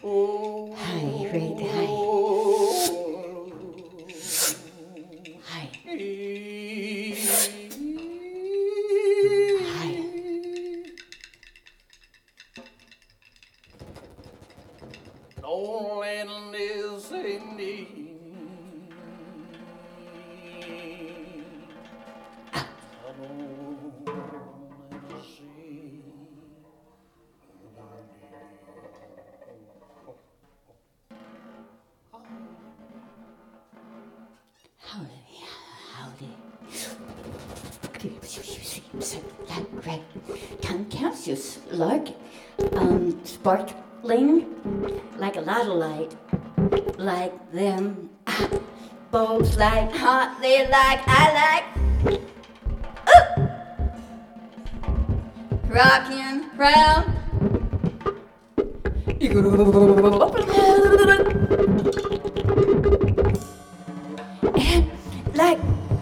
High, right, high. High. High. No land is in need. Howdy. Right. Can't just like sparkling like a lot of light, like them bulbs like hot. They like I like rocking round. And like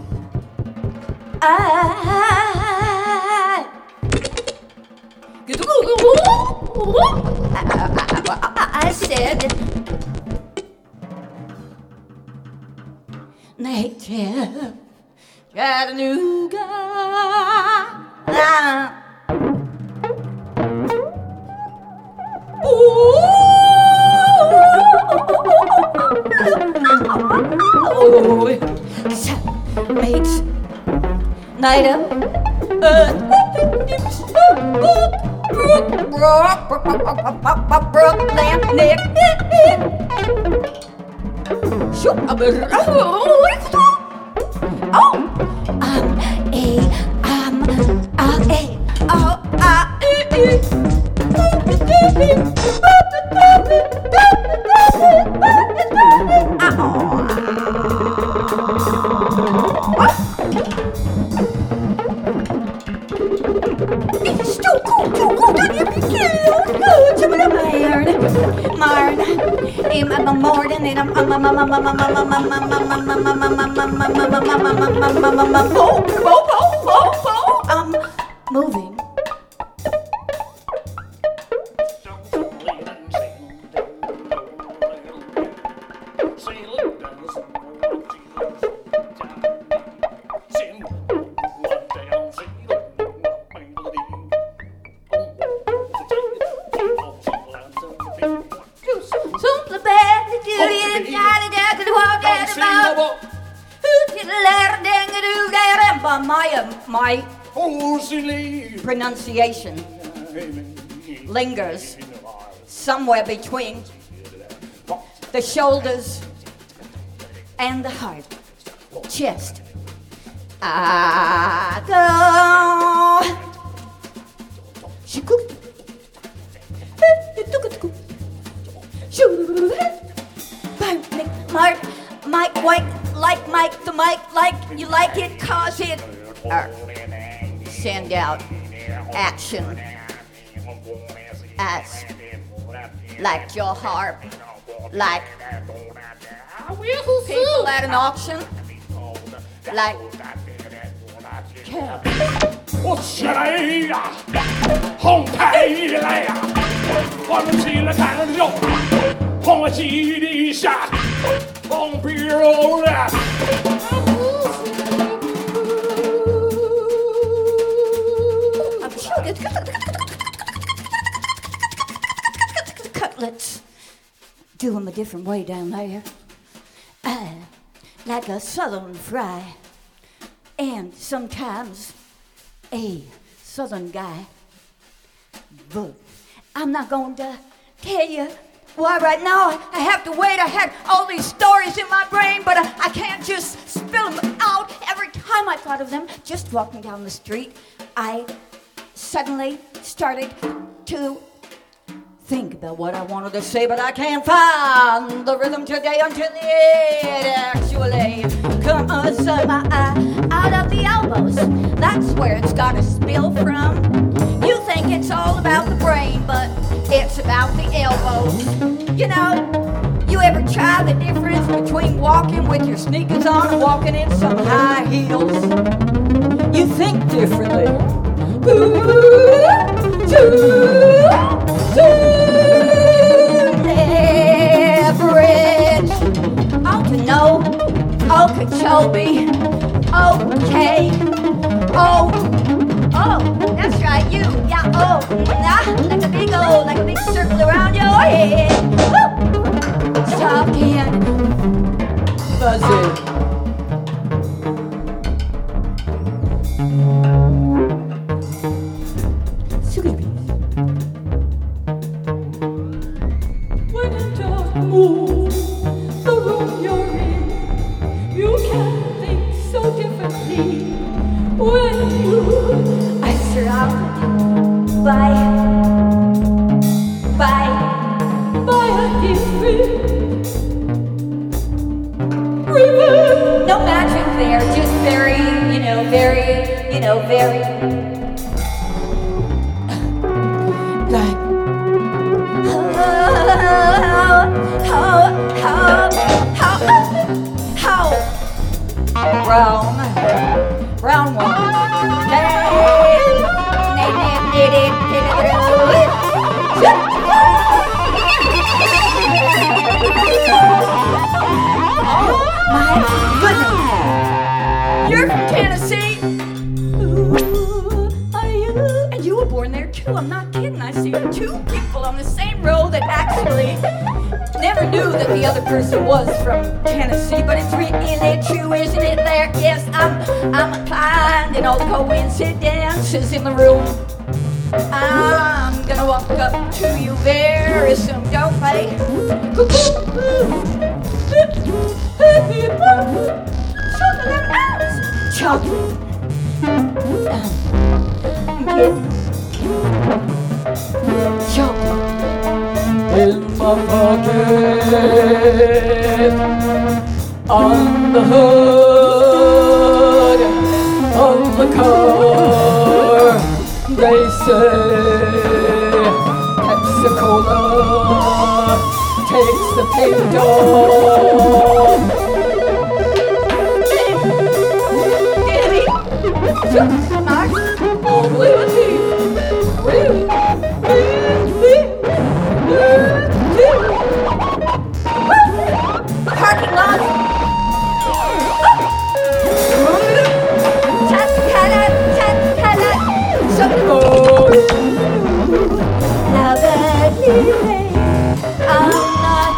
I said native Chattanooga. Mates, night up. Brooklyn, Nick. Shoot, I'm moving. My pronunciation lingers somewhere between the shoulders and the heart, chest. I go. Mike White, like Mike the mic, like you like it, cause it. Send out action as like your harp, like people at an auction, like cutlets. Do them a different way down there. Like a southern fry. And sometimes a southern guy. But I'm not going to tell you why right now. I have to wait. I had all these stories in my brain, but I can't just spill them out every time I thought of them. Just walking down the street, I suddenly started to think about what I wanted to say, but I can't find the rhythm today until it actually comes out of the elbows. That's where it's got to spill from. You think it's all about the brain, but it's about the elbows. You know, you ever try the difference between walking with your sneakers on and walking in some high heels? You think differently. Ooh, like a big circle around your head. Talking, buzzing. Sugar bees. When it does move the room you're in, you can think so differently. When you I'm surrounded by by a different river. no magic there, just very, very like how round one. My goodness. You're from Tennessee. Ooh, are you? And you were born there too. I'm not kidding. I see two people on the same row that actually never knew that the other person was from Tennessee. But it's really true, isn't it? There, yes, I'm finding all the coincidences in the room. I'm gonna walk up to you very soon. Don't wait. Chocolate. Chocolate. In my pocket, on the hood of the car, they say Pepsi-Cola takes the paint off. Oh, really? Parking lot. Tatkala. Now that I'm not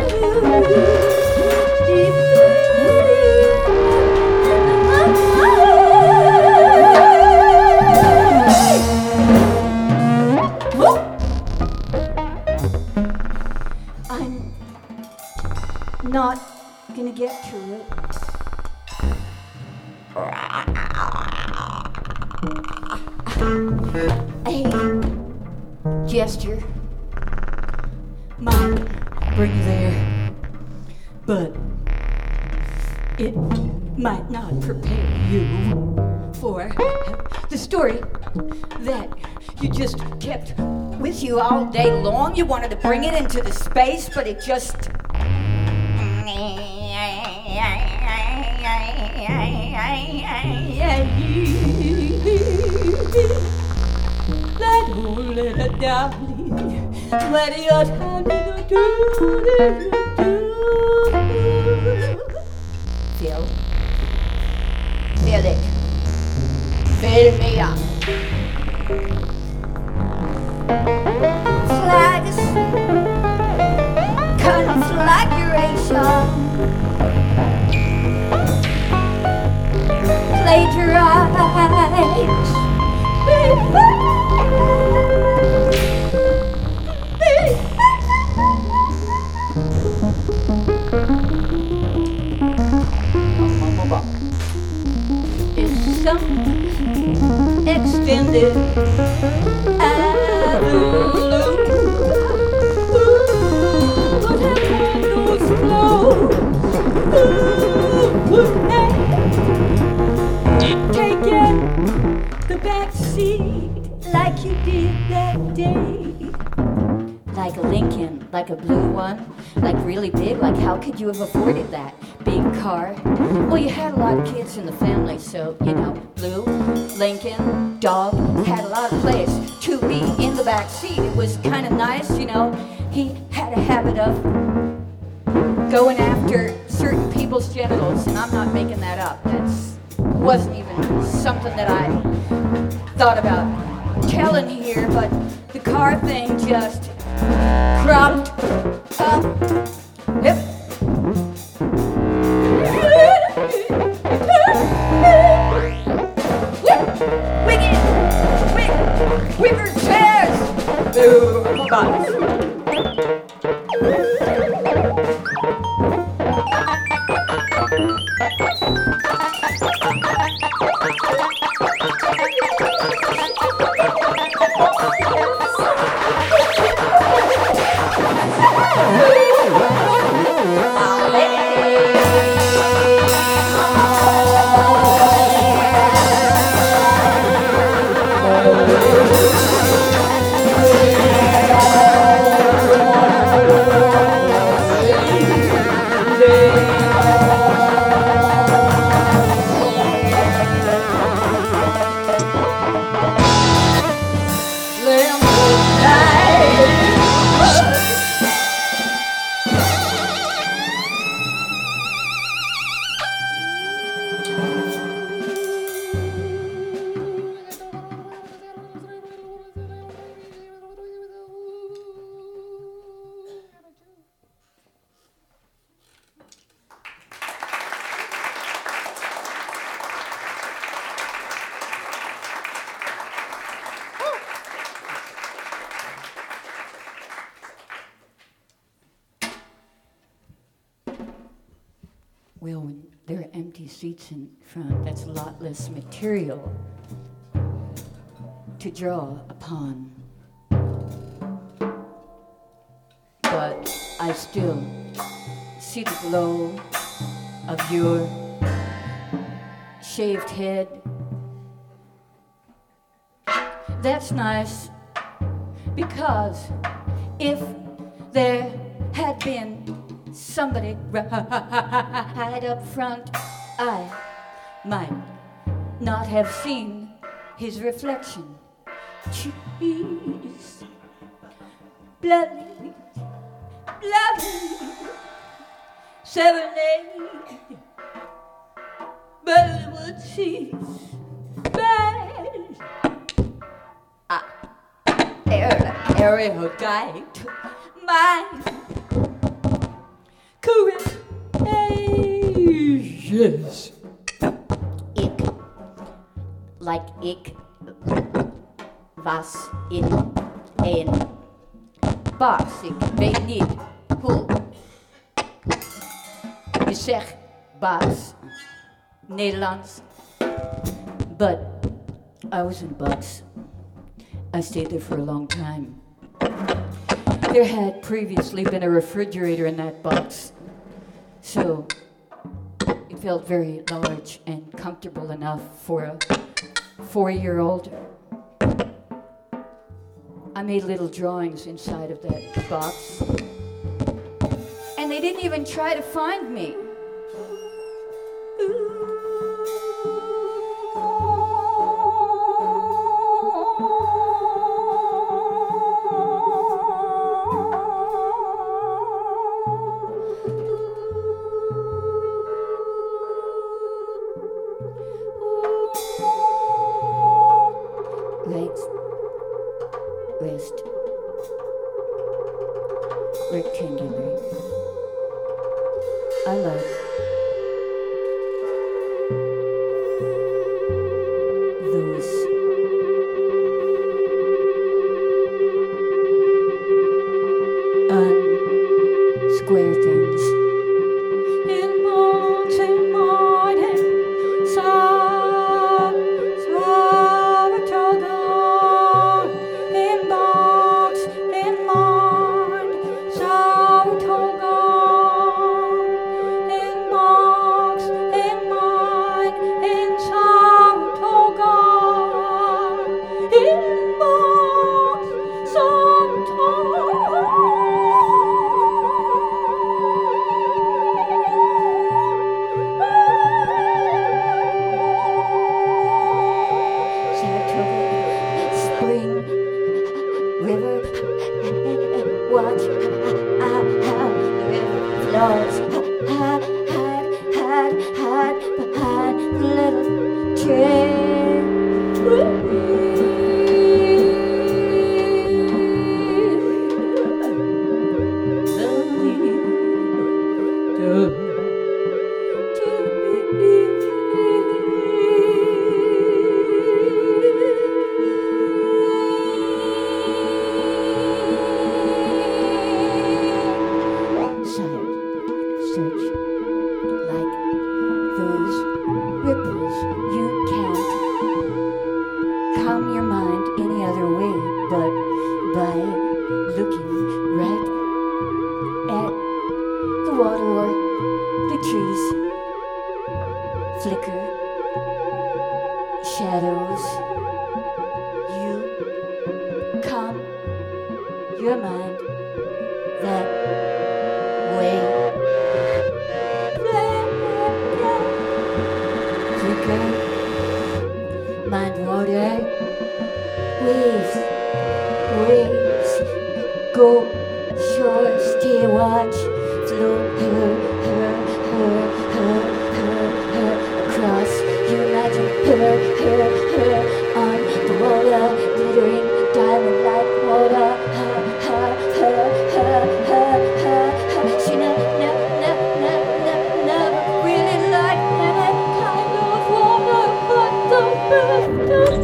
I'm not gonna get to it. A gesture might bring you there, but it might not prepare you for the story that you just kept with you all day long. You wanted to bring it into the space, but it just... That old little dolly, what your dolly do? Feel it. Fill me up. Flags, conflagration, plagiarize. It's some extended avenue. What happened was closed. Taking the back seat like you did that day. Like a Lincoln, like a blue one, like really big. Like how could you have afforded that big car? Well, you had a lot of kids in the family, so blue, Lincoln, dog, had a lot of place to be in the back seat. It was kind of nice, He had a habit of going after certain people's genitals, and I'm not making that up. Wasn't even something that I thought about telling here, but the car thing just cropped up. Yep. Wicker chairs! Oh, God. Well, when there are empty seats in front, that's a lot less material to draw upon. But I still see the glow of your shaved head. That's nice, because if there had been somebody right up front, I might not have seen his reflection. Cheese, bloody, bloody, 7-8, Bollywood cheese, bad. Erudite, mine. Yes. Ich, like ich, was in een baas. Ik weet niet hoe je zegt baas, Nederlands. But I was in Bucks. I stayed there for a long time. There had previously been a refrigerator in that box, so it felt very large and comfortable enough for a 4-year-old. I made little drawings inside of that box, and they didn't even try to find me. Legs, wrist, rectangular. I like those square things. In morning, behind the little tree. your mind that way. Flicker, mind water, waves, waves, go shore, stay watch, float her across. You imagine her on the water, glittering diamond like water. She never really liked that kind of water, but the best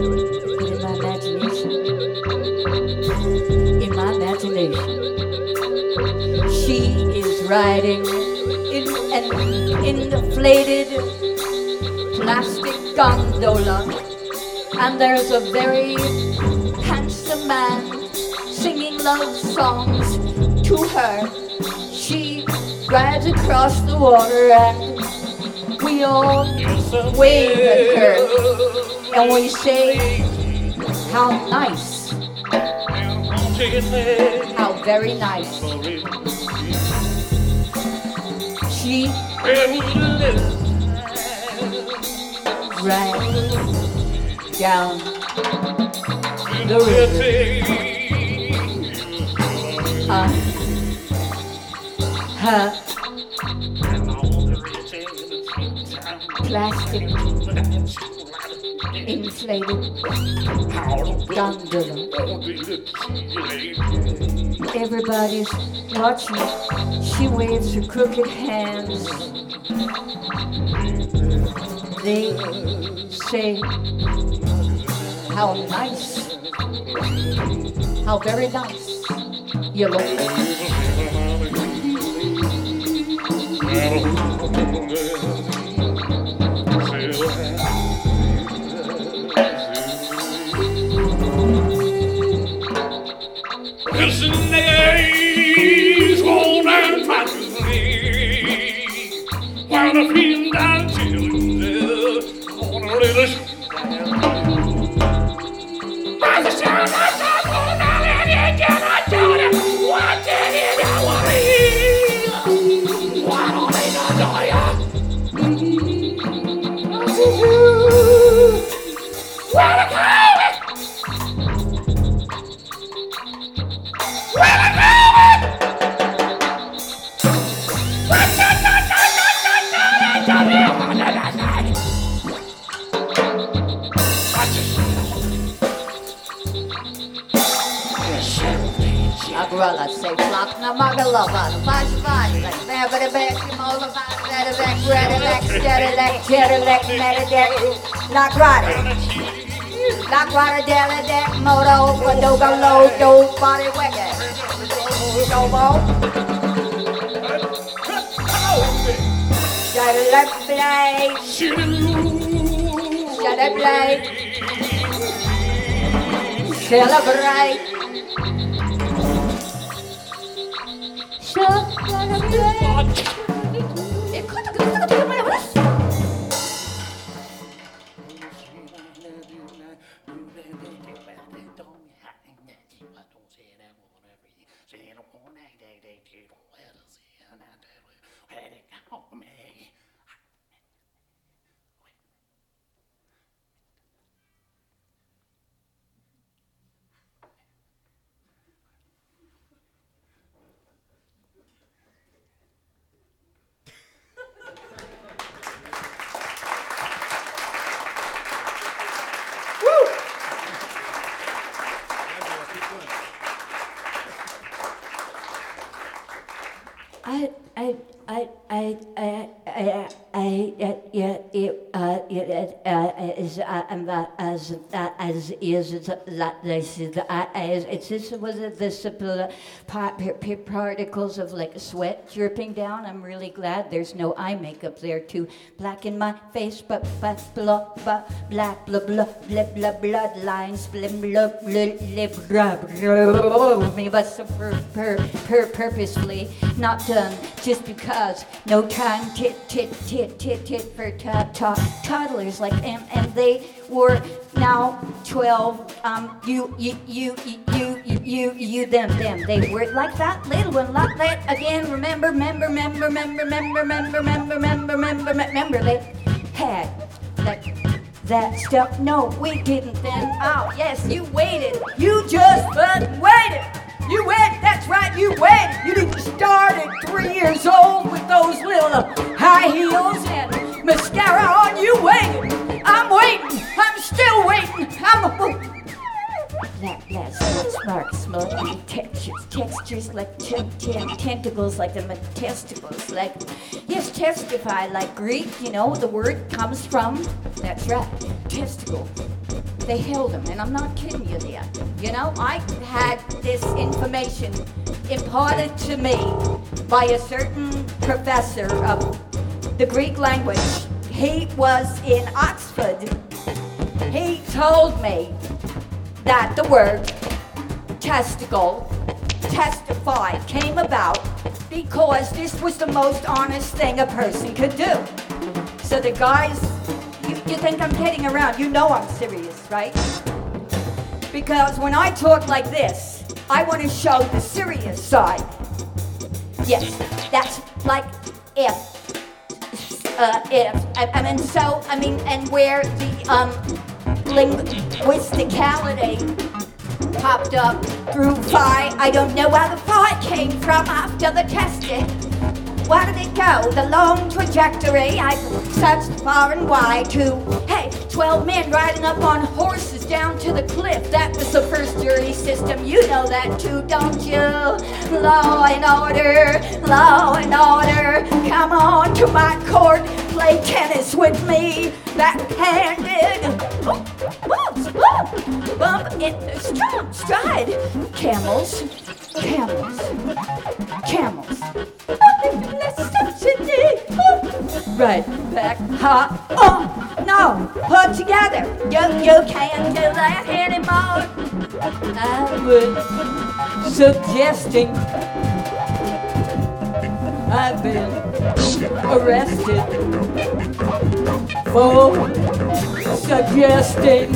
in my imagination, she is riding in an inflated plastic gondola, and there's a very handsome man singing love songs to her. She rides across the water and we all wave at her and we say, how nice, how very nice. She right down the river. Her plastic inflated gondola. Everybody's watching. She waves her crooked hands. They say, how nice, how very nice you look. Listen, days old and while the field down to on a little by the sound of the moon, and I told him, what did it what only the lawyer? Where to go? Agrala say flock na magalava, flash flash, like never back, mola back, redneck, Cadillac, Medideck, lock rider, delideck, moto, dogo low, do body wicked, dobo, Cadillac blade, celebrate. Particles of like sweat dripping down. I'm really glad there's no eye makeup there to blacken my face, but black bloodlines, but purposefully not done just because no time tit for toddlers like and they were now 12. You you, them, they were like that little one, like that again. Remember, they had that stuff. No, we didn't then. Oh, yes, you waited. You just fucking waited. You waited, that's right, you waited. You didn't start at 3 years old with those little high heels and mascara on. You waited. I'm waiting. I'm still waiting. That's smart, textures like tentacles, like the testicles, like, yes, testify, like Greek, you know, the word comes from, that's right, testicle. They held them, and I'm not kidding you there. You know, I had this information imparted to me by a certain professor of the Greek language. He was in Oxford. He told me that the word testicle, testify, came about because this was the most honest thing a person could do. So the guys, you think I'm kidding around, you know I'm serious, right? Because when I talk like this, I want to show the serious side. Yes, that's like if, and where the, linguisticality popped up through phi. I don't know where the phi came from after the testing. Where did it go? The long trajectory. I searched far and wide to, hey, 12 men riding up on horses down to the cliff. That was the first jury system. You know that too, don't you? Law and order, law and order. Come on to my court, play tennis with me. Backhanded. Bump in the stride. Camels. Right back, no, put together. You can't do that anymore. I was suggesting I've been arrested for suggesting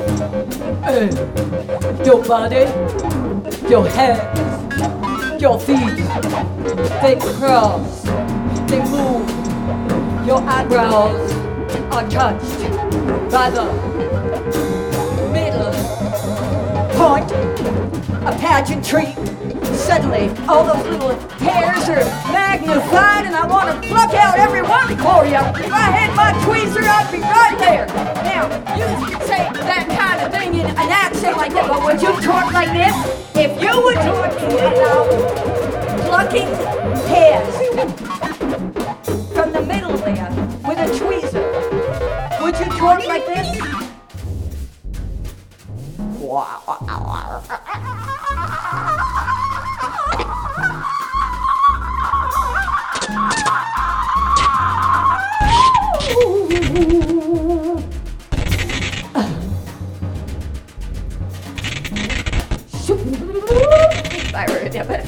your body, your hands, your feet, they cross, they move, your eyebrows are touched by the middle point of pageantry. Suddenly, all those little hairs are magnified, and I want to pluck out every one for you. If I had my tweezer, I'd be right there. Now, you say that kind of thing in an accent like that, but would you talk like this? If you were talking about plucking hairs from the middle there with a tweezer, would you talk like this? I were in it.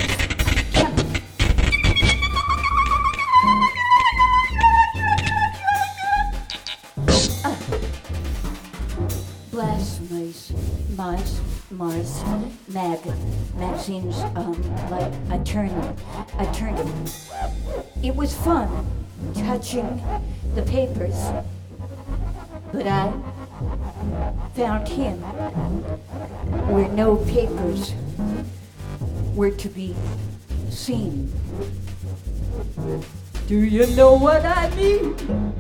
Blasphemies, Mars, magazines, like attorney. It was fun touching the papers, but I found him where no papers were to be seen. Do you know what I mean?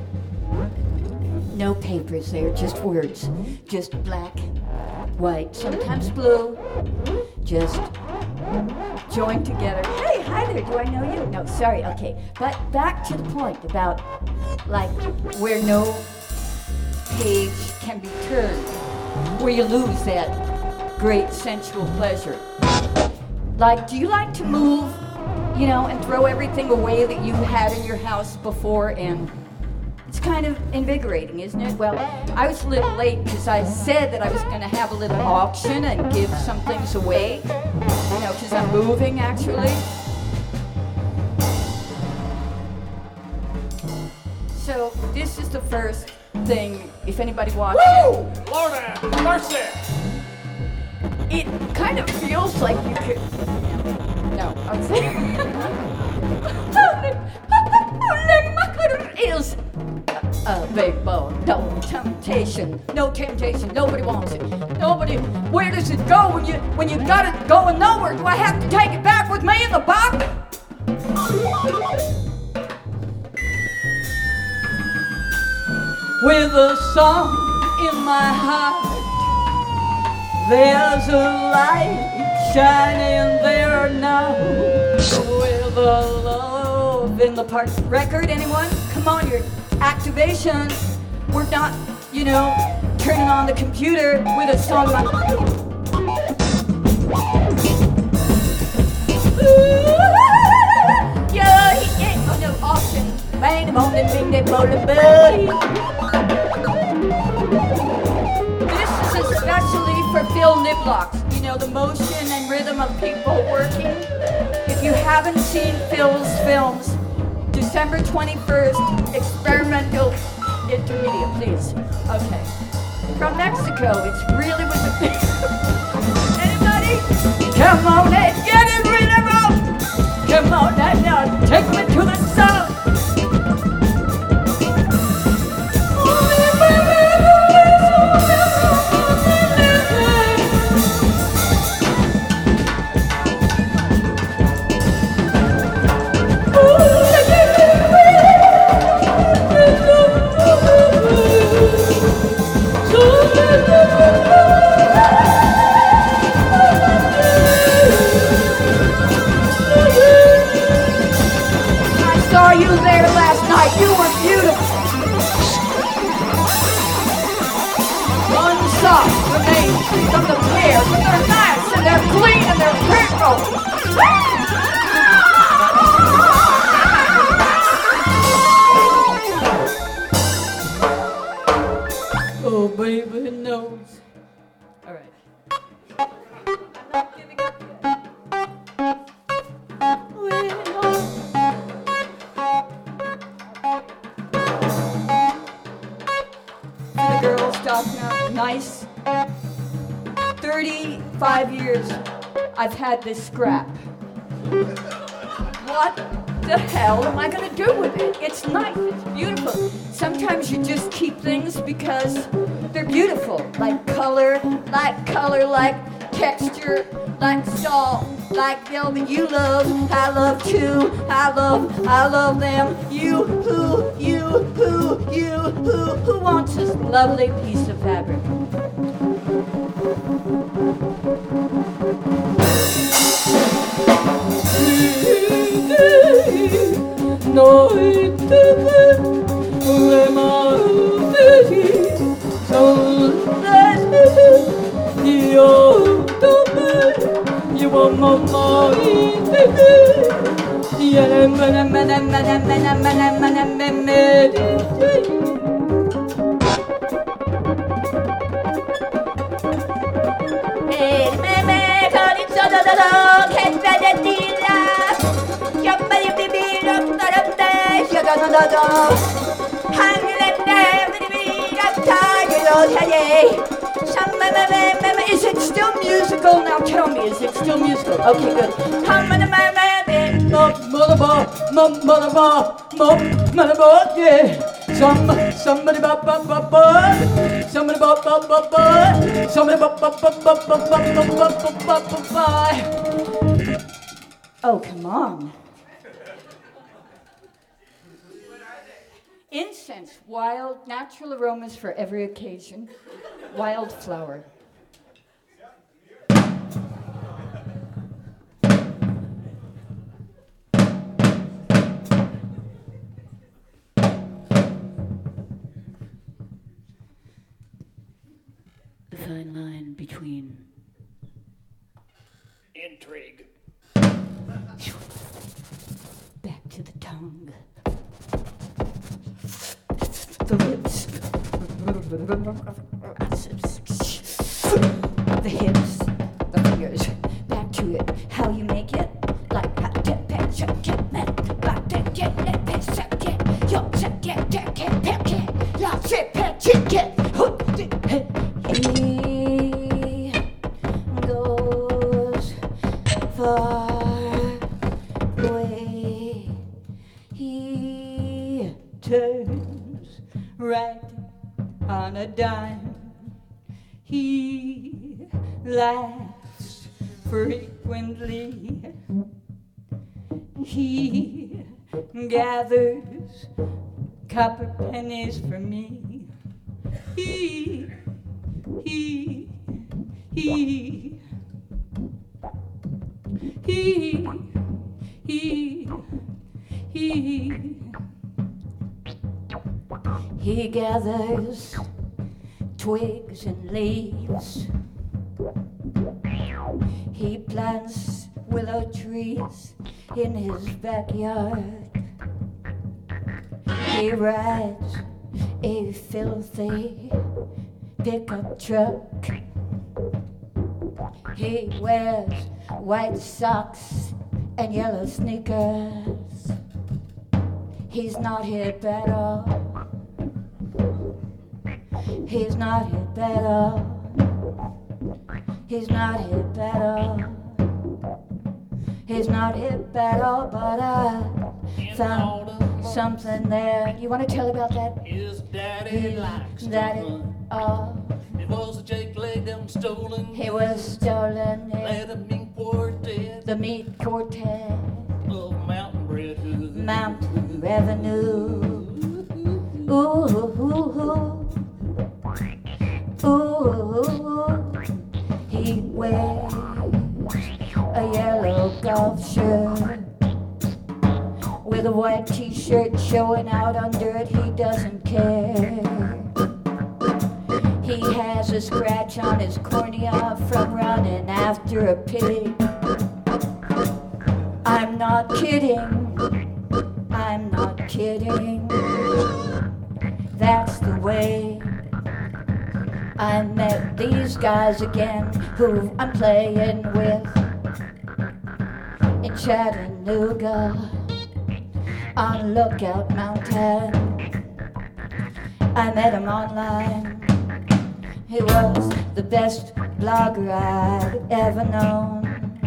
No papers there, just words. Just black, white, sometimes blue. Just joined together. Hey, hi there, do I know you? No, sorry, okay. But back to the point about, like, where no page can be turned, where you lose that great sensual pleasure. Like, do you like to move, you know, and throw everything away that you had in your house before? And it's kind of invigorating, isn't it? Well, I was a little late because I said that I was going to have a little auction and give some things away, you know, because I'm moving, actually. So this is the first thing, if anybody watches. Woo! Lord have mercy! it kind of feels like you could. No, I'm saying. Is available. No temptation. No temptation. Nobody wants it. Nobody. Where does it go when you got it going nowhere? Do I have to take it back with me in the box? With a song in my heart, there's a light shining there now. With a love in the park. Record, anyone? Come on, your activation. We're not, turning on the computer with a song like. Oh no, Austin. Bang, bang, bang, bang, bang, bang. This is especially for Phil Niblock. The motion and rhythm of people working. If you haven't seen Phil's films, December 21st, Experimental Intermediate, please. Okay. From Mexico, it's really with the big. Anybody? Come on and get it rhythm up! Come on and now, take me to the sun! You there last night. You were beautiful. One sock remains from the pair. They're nice and they're clean and they're purple. Oh, baby knows. All right. I'm not giving up yet. Nice. 35 years I've had this scrap. What the hell am I gonna do with it? It's nice, it's beautiful. Sometimes you just keep things because they're beautiful. Like color, like texture, like salt, like velvet. You love, I love too. I love them. You who wants this lovely piece of fabric? Is it still musical? Now tell me, is it still musical? Okay, good. Yeah. Somebody bop bop bop bop. Somebody bop bop bop bop. Somebody bop bop bop bop bop bop bop bop bop. Oh, come on. Incense, wild, natural aromas for every occasion. Wildflower. The fine line between intrigue. Back to the tongue. The lips. The hips. The fingers. Back to it. How you make it? Like go a dime. He laughs frequently. He gathers copper pennies for me. He he gathers twigs and leaves. He plants willow trees in his backyard. He rides a filthy pickup truck. He wears white socks and yellow sneakers. He's not hip at all. He's not hip at all. He's not hip at all. He's not hip at all, but I found something there. You want to tell about that? His daddy likes Daddy, It was a Jake leg that was stolen. he was stolen Let a meat quartet the meat quartet, of mountain bread hood. mountain revenue. Ooh, he wears a yellow golf shirt with a white t-shirt showing out under it. He doesn't care. He has a scratch on his cornea from running after a pig. I'm not kidding. I'm not kidding. That's the way I met these guys again, who I'm playing with in Chattanooga on Lookout Mountain. I met him online. He was the best blogger I'd ever known.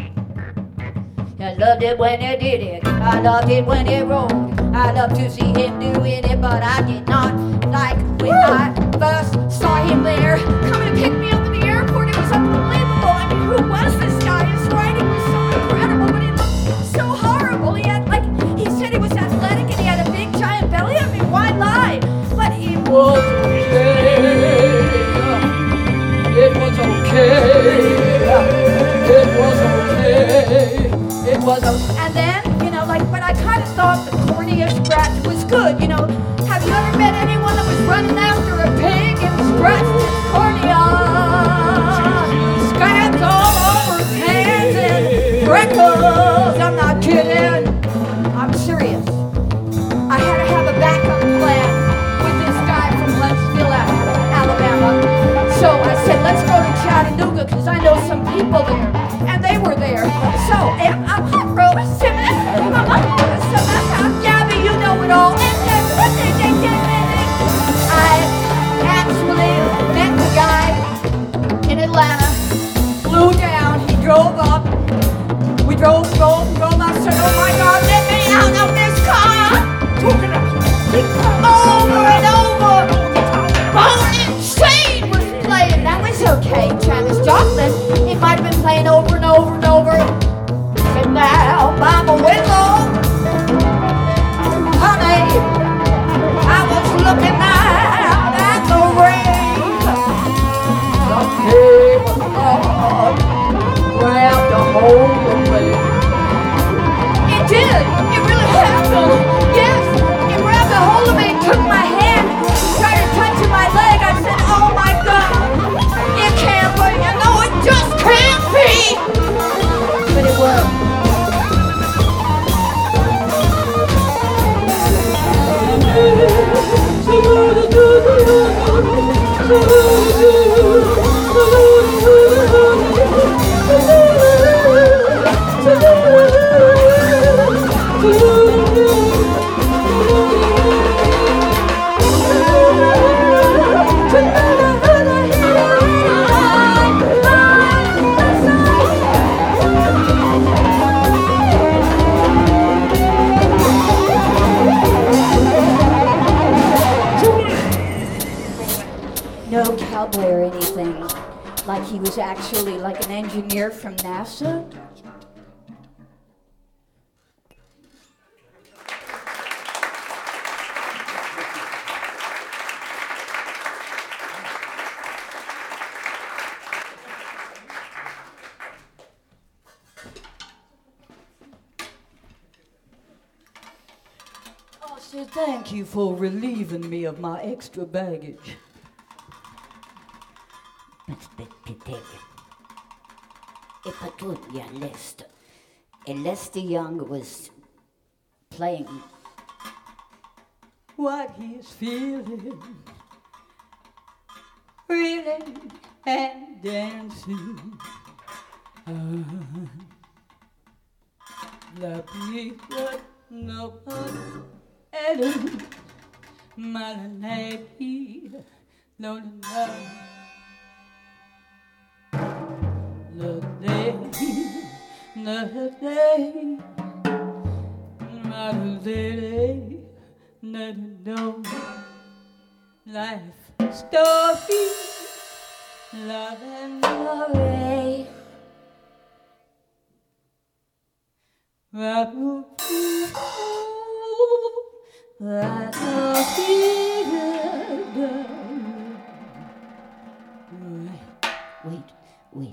I loved it when he did it. I loved it when he wrote. I loved to see him doing it, but I did not like when I first saw him there coming to pick me up at the airport. It was unbelievable. I mean, who was this guy? His writing was so incredible, but it looked so horrible. He had, like, he said he was athletic and he had a big giant belly. I mean, why lie? But he was okay. It was okay. It was okay. It was okay. And then, you know, like, but I kind of thought the cornea scratch was good. You know, have you ever met anyone that was running after a pig and scratched his cornea? Scabs all over his hands and freckles. I'm not kidding. I'm serious. I had to have a backup plan with this guy from Huntsville, Alabama. So I said, let's go to Chattanooga because I know some people there. And they were there. So I'm Rose Simmons. I'm Gabby, you know it all. I actually met the guy in Atlanta. Flew down. He drove up. We drove up. I said, oh my God, let me out of this car. Over and over. Bone and Chain was playing. That was okay, Travis Joplin. It might have been playing over and over and over. And now by my window, honey, I was looking out at the rain. The came along, grabbed a hold of me. It did. It really happened. Yes, it grabbed a hold of me, took my hand, started touching my leg. I said, oh my God, it can't be. You know, it just can't be. was actually like an engineer from NASA. I said, thank you for relieving me of my extra baggage. Lester Young was playing what he's feeling, reeling and dancing. La vida no Ellen, my lady, no, no, the day, the day, my lady, no, no, life story, love and glory. Wait.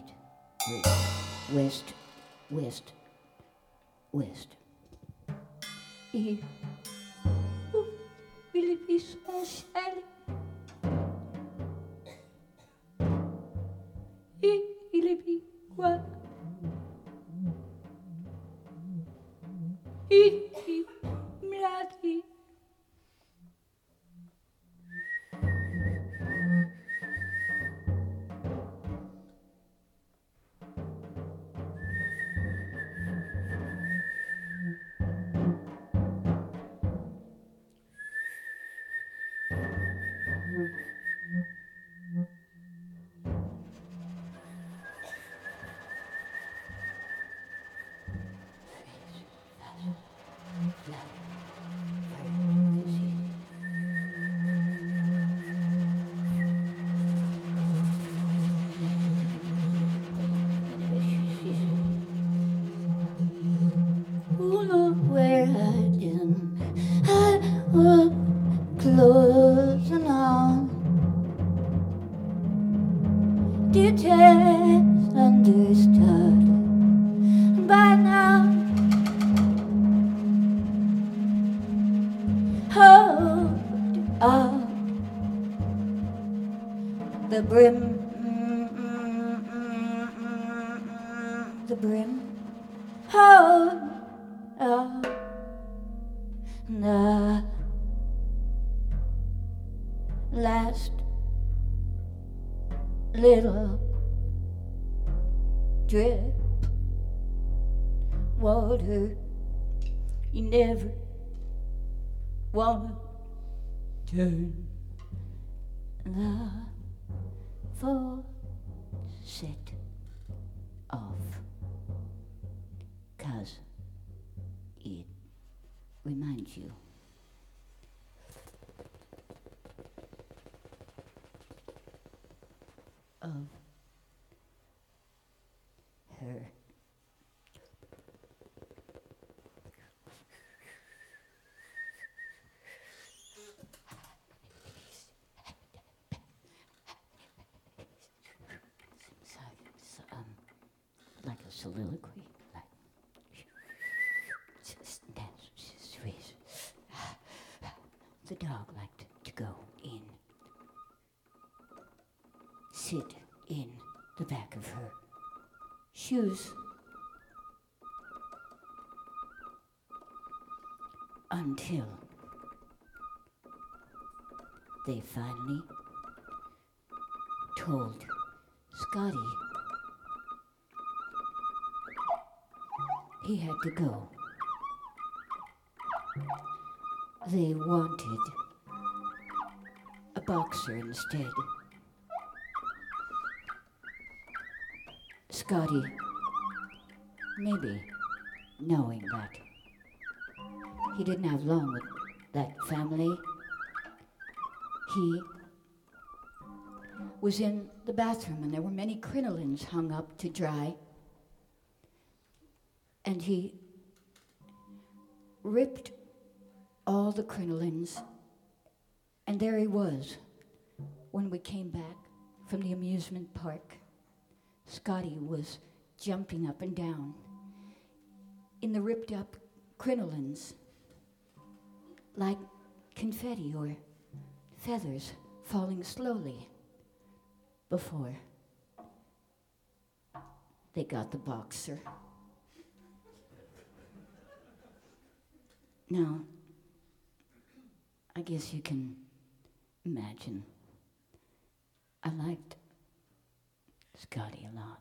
West. Il vit son ciel. Il vit quoi? Il me l'a dit. Closing on details understood by now. Hold up the brim, the brim. Hold up the last little drip water. You never wanna turn the faucet off, 'cause it reminds you of her. Like a soliloquy, like the dog liked to go in, sit in the back of her shoes until they finally told Scotty he had to go. They wanted a boxer instead. Scotty, maybe knowing that he didn't have long with that family, he was in the bathroom, and there were many crinolines hung up to dry. And he ripped all the crinolines, and there he was when we came back from the amusement park. Scotty was jumping up and down in the ripped up crinolines like confetti or feathers falling slowly before they got the boxer. Now, I guess you can imagine I liked Scotty a lot.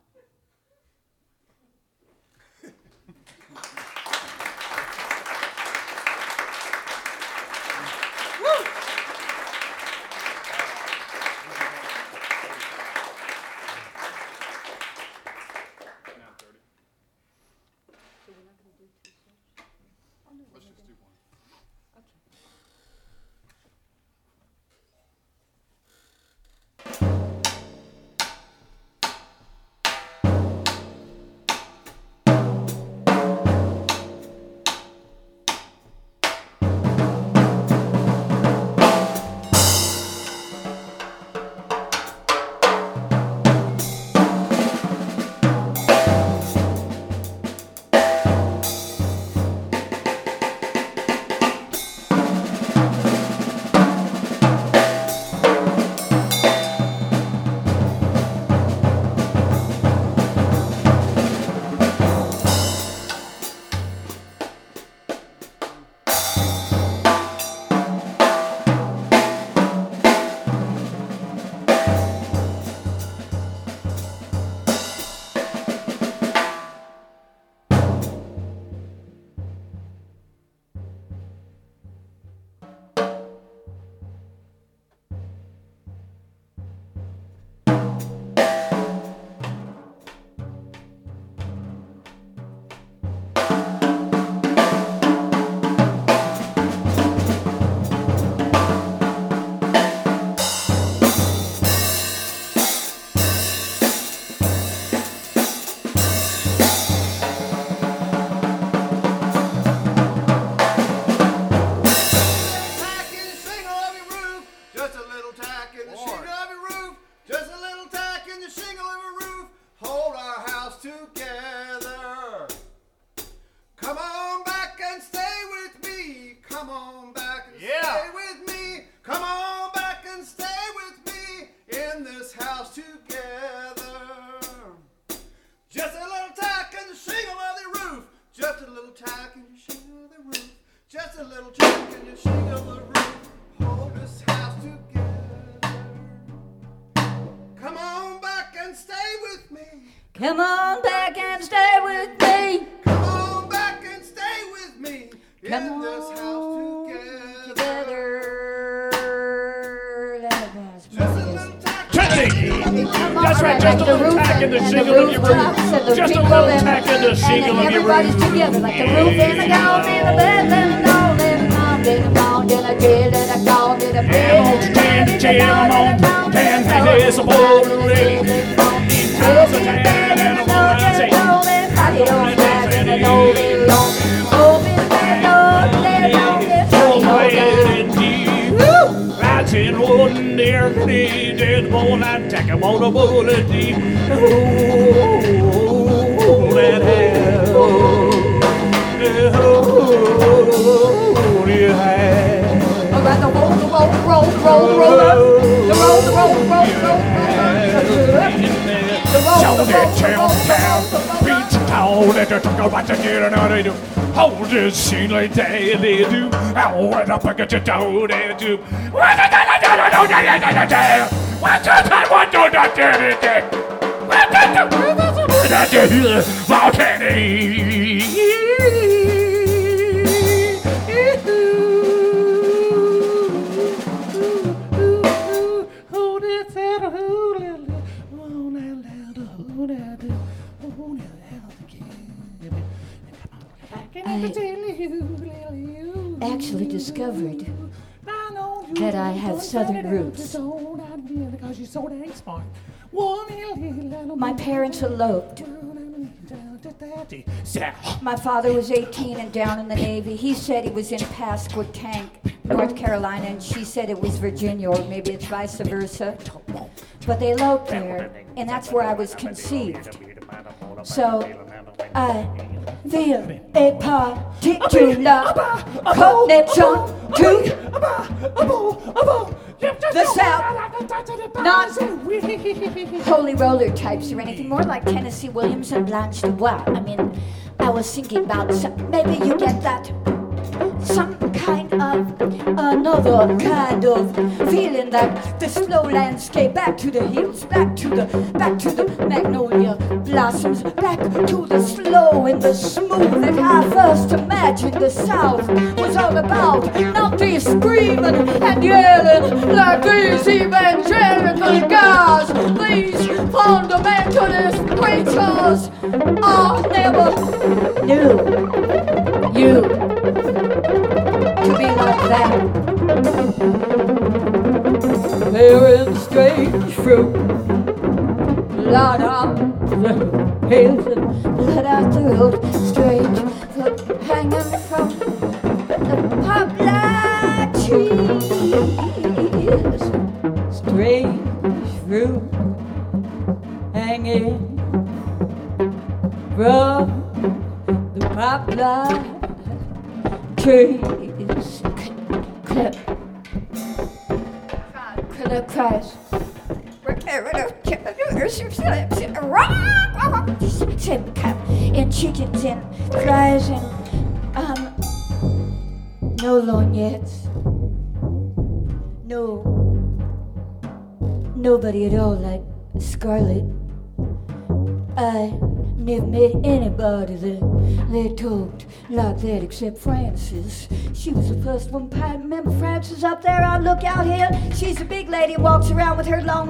Come on back and stay with me. Come on back and stay with me. Come in on this house together. Just a little tack. That's right, just a little tack in the shingle of your roof. Just a little tack in the shingle of your roof. Everybody's together like the roof and the gold and the bed and the gold and the mound and the mound and the kid and the gold and the bed and the Stand and jam on, tan is a bouldering. In times of tan and a woman say, in one near me, dead bone and take him on a bullet deep. Oh, that hell. Oh, yeah. Around the roll, the roll, roll, roll, roll up. The roll, the roll, roll, roll, Hold this scene like they do. I'll wait up and get you down there too. What the I actually discovered that I have southern roots. because you're so dang smart. One little My parents eloped. Sarah. My father was 18 and down in the Navy. He said he was in Pasquotank, North Carolina, and she said it was Virginia, or maybe it's vice versa. But they eloped there, and that's where I was conceived. So, I feel a particular connection to the South. Not holy roller types or anything, more like Tennessee Williams and Blanche Dubois. I mean, I was thinking about maybe you get that. Some kind of, another kind of feeling that the slow landscape, back to the hills, back to the magnolia blossoms, back to the slow and the smooth that I first imagined the South was all about. Not these screaming and yelling like these evangelical guys, these fundamentalist preachers. I never knew you to be like that. Bearing strange fruit, let out the hills and let out the road. Strange fruit hanging from the poplar trees. Strange fruit hanging from the poplar trees. Cries. And chickens and fries and no lorgnettes. Nobody at all like Scarlett. I never met anybody that talked like that except Frances. She was the first one. Remember Frances up there on Lookout Hill? She's a big lady, walks around with her long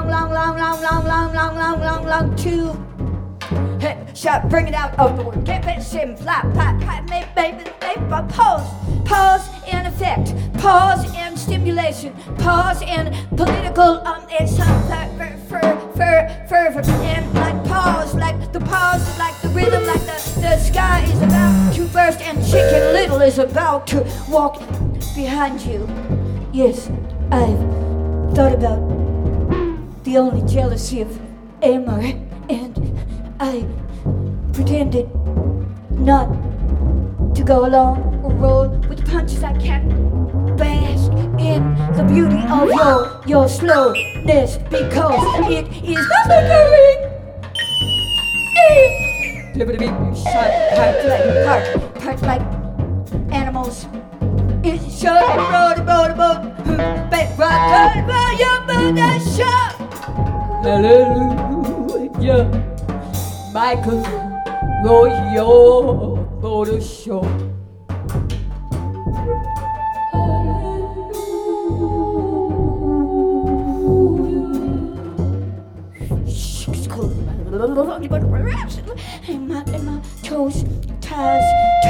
tube. Hey, shot, bring it out of the word. Get it, sim, flat, pat, maybe, pause in effect, pause in stimulation, pause in political, fervor, and like pause, like the rhythm, like the sky is about to burst and Chicken Little is about to walk behind you. Yes, I've thought about the only jealousy of Amar, and I pretended not to go along or roll with the punches. I can't bask in the beauty of your slowness because it is flickering. Parts like animals. It's short and road, back right, your mother shot. Hallelujah, Michael, roll your boat ashore. And my toes, ties,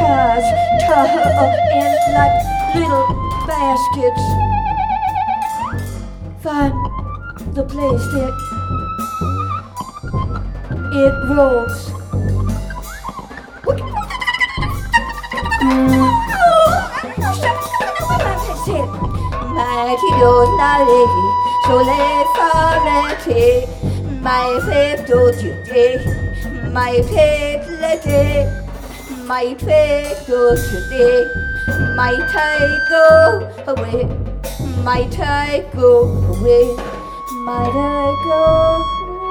and like little baskets. Find the place that it rolls. Mighty Donale, Soleil Farete, my faith today, my faith today, my faith today, my tide go away, my tide go away, my tide go away.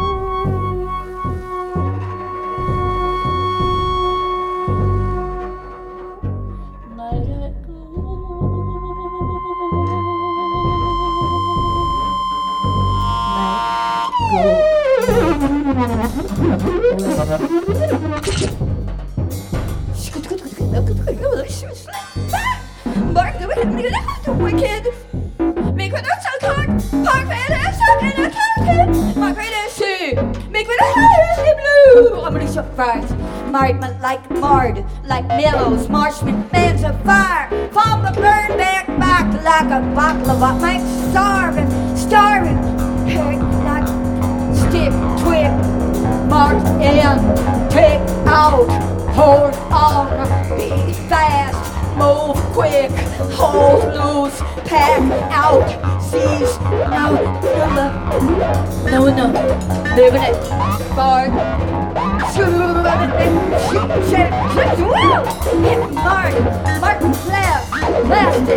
Wicked. Make me not so cold. Park me in and I can't. My greatest sea. Make me not blue. I'm gonna shut fires. Married like marred, like mellows, marshmallow, man's a fire. Pump a burn back like a bottle of what makes starving. Take like stick, twig, march in, take out, hold on, be fast, move quick, hold loose, pack out, seize, no, living it, fart, Martin, plastic.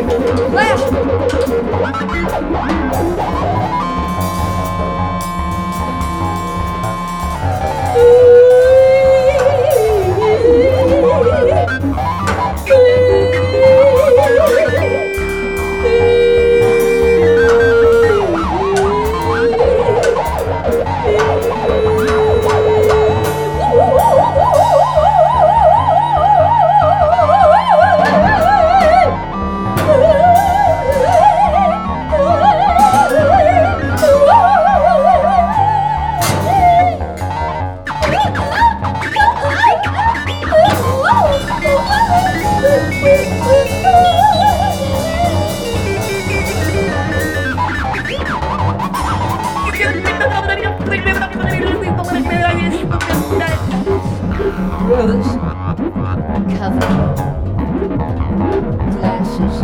Rose, cover, glasses.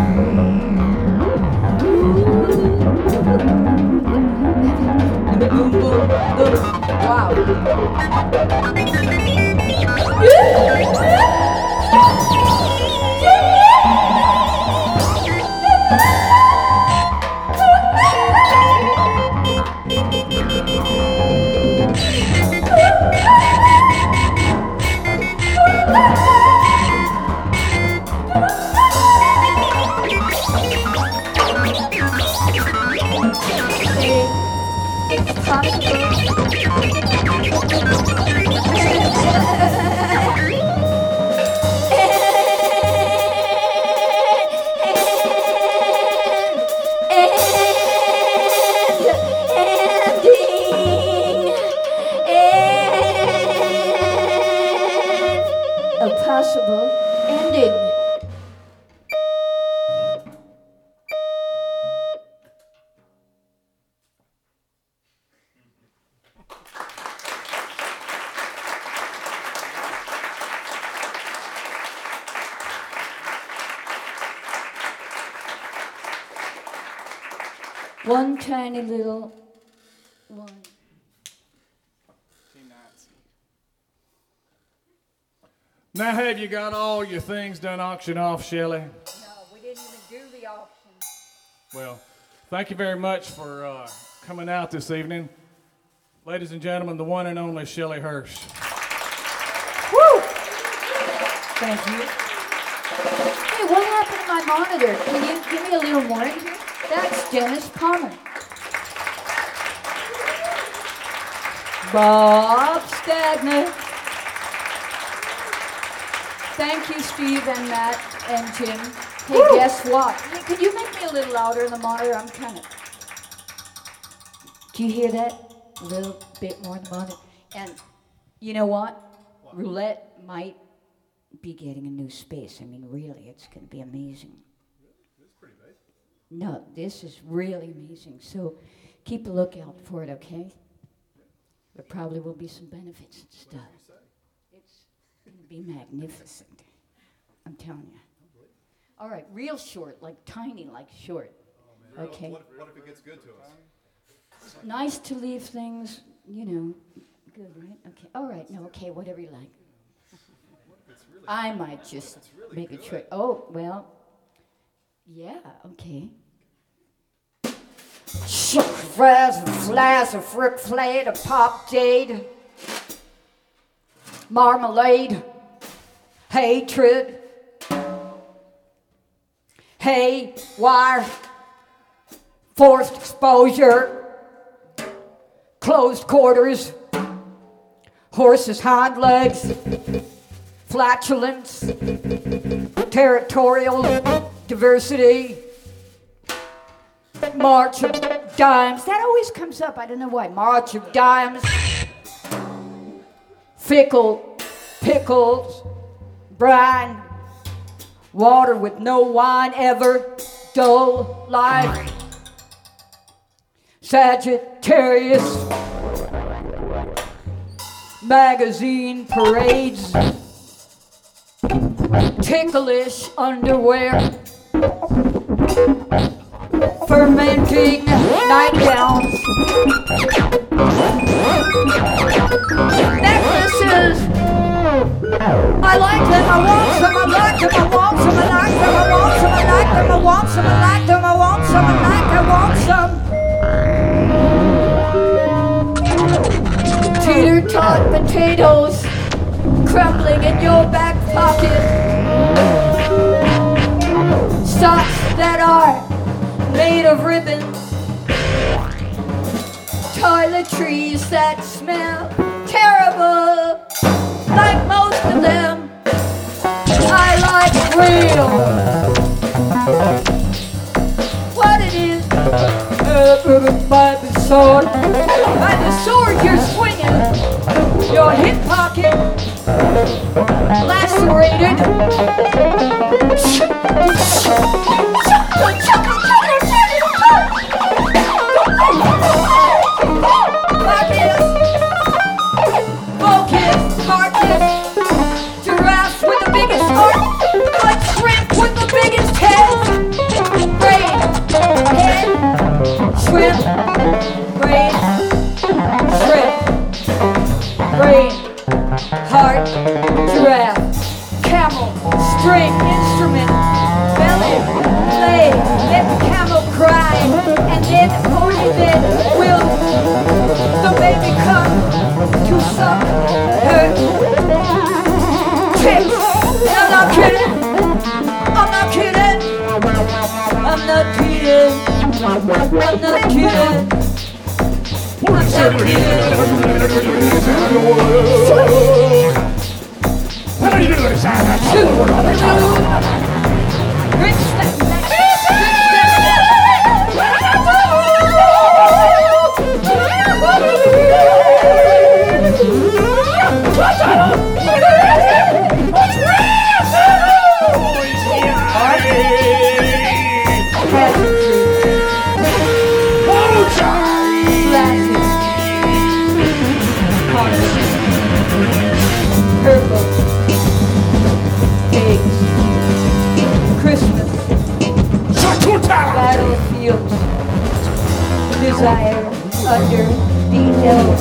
A possible ending. One tiny little one. Now, have you got all your things done auction off, Shelley? No, we didn't even do the auction. Well, thank you very much for coming out this evening. Ladies and gentlemen, the one and only Shelley Hirsch. Woo! Thank you. Hey, what happened to my monitor? Can you give me a little more in here? That's Dennis Palmer. Bob Stagner. Thank you, Steve and Matt and Jim. Hey, woo! Guess what? Hey, could you make me a little louder in the monitor? I'm kind of... Do you hear that? A little bit more in the monitor. And you know what? Roulette might be getting a new space. I mean, really, it's going to be amazing. This is pretty basic. No, this is really amazing. So keep a lookout for it, okay? There probably will be some benefits and stuff. It's going to be magnificent. I'm telling you. All right, real short, like tiny, like short. Oh, man. Okay. What if it gets good to us? Nice to leave things, you know, good, right? Okay. All right. No, okay, whatever you like. Really I might just really make good. A choice. Oh, well, yeah, okay. Sugar, fries, and flies, a frick flat, a pop jade, marmalade, hatred, hay, wire, forced exposure, closed quarters, horse's hind legs, flatulence, territorial diversity, march of dimes. That always comes up, I don't know why. March of dimes, fickle, pickles, brine, water with no wine ever, dull life, Sagittarius magazine parades, ticklish underwear, fermenting nightgowns, necklaces. I like them, I want some, I like them, I want some, I like them, I want some, I like them, I want some, I like them, I want some, I like, I want some. Teeter-tot potatoes crumbling in your back pocket. Socks that are made of ribbons. Toiletries that smell terrible, like most of them. I like real. What it is? By the sword. By the sword you're swinging. Your hip pocket lacerated. Focus, Marcus, giraffes with the biggest heart, like shrimp with the biggest head. Brain, head, shrimp, brain, shrimp, brain, heart, giraffe, camel, string, instrument, belly, leg, let the camel cry, and then only then will the baby come to suck her tits. I'm not kidding. I'm not kidding. I'm not kidding. I'm not kidding. I'm not battlefields, desire under details.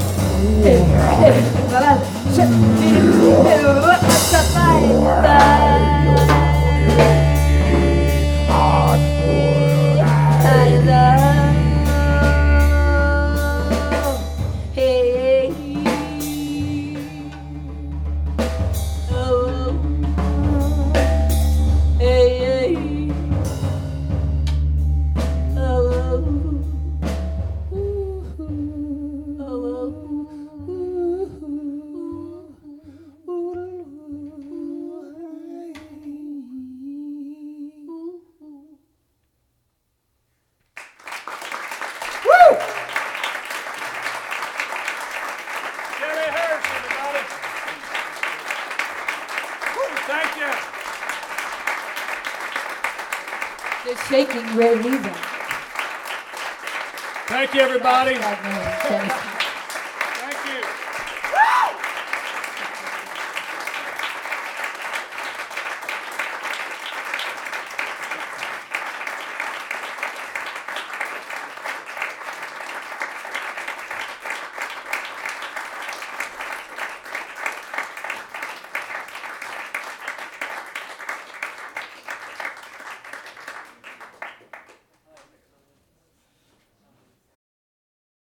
They're shaking Ray Levin. Thank you, everybody. Thank you.